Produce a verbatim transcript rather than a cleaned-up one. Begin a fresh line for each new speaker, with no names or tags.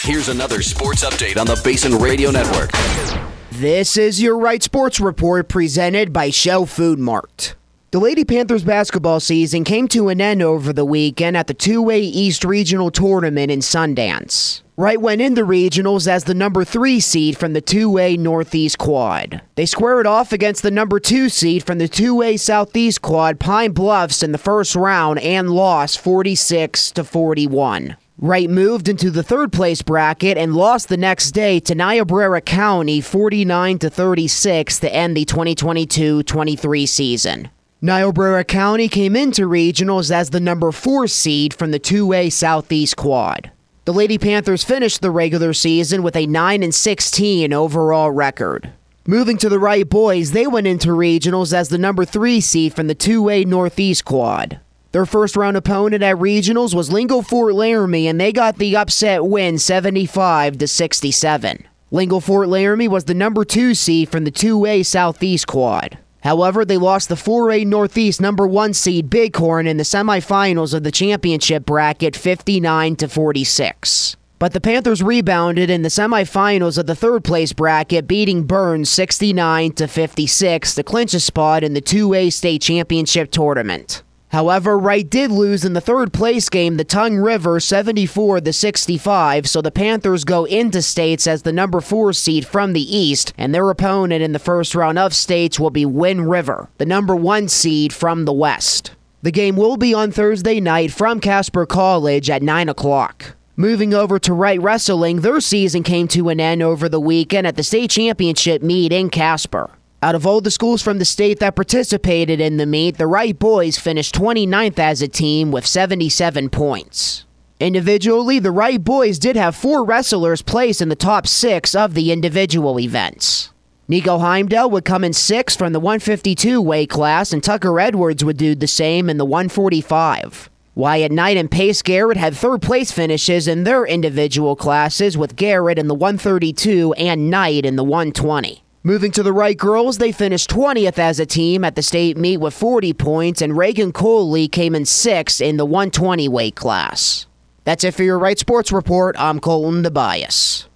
Here's another sports update on the Basin Radio Network.
This is your Right Sports Report presented by Shell Food Mart. The Lady Panthers basketball season came to an end over the weekend at the two A East Regional Tournament in Sundance. Wright went into regionals as the number three seed from the two A Northeast Quad. They squared off against the number two seed from the two A Southeast Quad, Pine Bluffs, in the first round and lost forty-six to forty-one. Wright moved into the third place bracket and lost the next day to Niobrara County forty-nine to thirty-six to end the twenty twenty-two twenty-three season. Niobrara County came into regionals as the number four seed from the two A Southeast Quad. The Lady Panthers finished the regular season with a nine and sixteen overall record. Moving to the Wright boys, they went into regionals as the number three seed from the two A Northeast Quad. Their first round opponent at regionals was Lingo Fort Laramie, and they got the upset win seventy-five to sixty-seven. Lingo Fort Laramie was the number two seed from the two A Southeast Quad. However, they lost the four A Northeast number one seed Bighorn in the semifinals of the championship bracket fifty-nine to forty-six. But the Panthers rebounded in the semifinals of the third place bracket, beating Burns sixty-nine to fifty-six to clinch a spot in the two A state championship tournament. However, Wright did lose in the third place game, the Tongue River, seventy-four to sixty-five, so the Panthers go into states as the number four seed from the East, and their opponent in the first round of states will be Wind River, the number one seed from the West. The game will be on Thursday night from Casper College at nine o'clock. Moving over to Wright Wrestling, their season came to an end over the weekend at the state championship meet in Casper. Out of all the schools from the state that participated in the meet, the Wright boys finished twenty-ninth as a team with seventy-seven points. Individually, the Wright boys did have four wrestlers place in the top six of the individual events. Nico Heimdall would come in sixth from the one fifty-two weight class, and Tucker Edwards would do the same in the one forty-five. Wyatt Knight and Pace Garrett had third place finishes in their individual classes, with Garrett in the one thirty-two and Knight in the one twenty. Moving to the Wright girls, they finished twentieth as a team at the state meet with forty points, and Reagan Coley came in sixth in the one twenty weight class. That's it for your Wright Sports Report. I'm Colton Tobias.